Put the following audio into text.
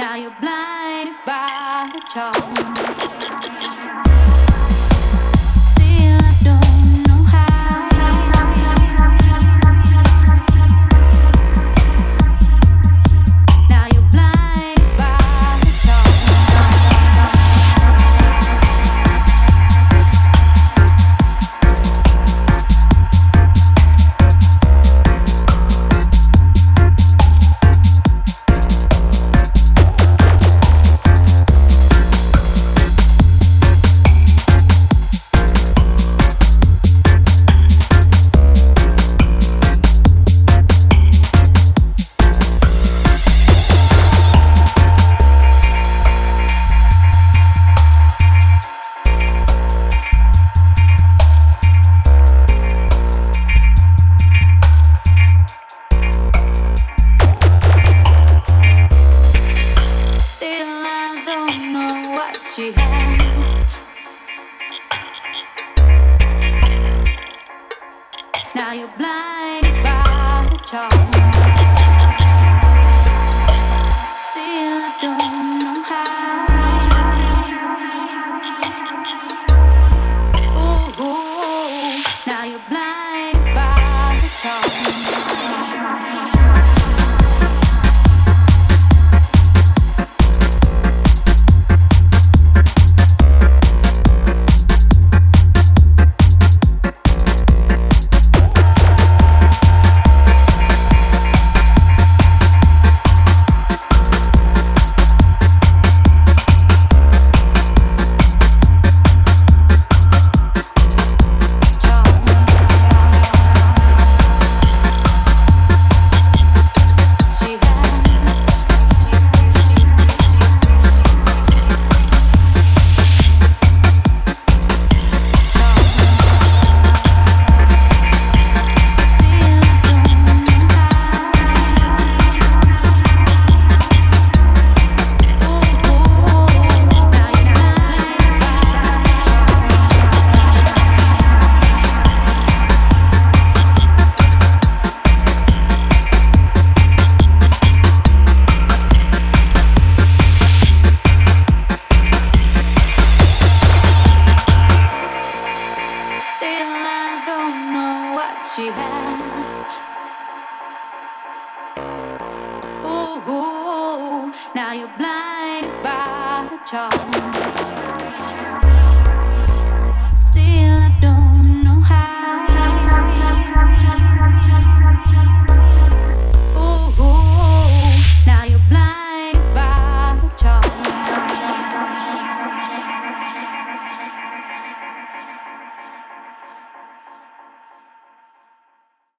Now you're blinded by the charms. Still, I don't know how. Now you're blinded by the charms. She has. Now you're blinded by the charms. Still, I don't know how. Ooh, now you're blinded by the charms. She has. Ooh, now you're blinded by the charm.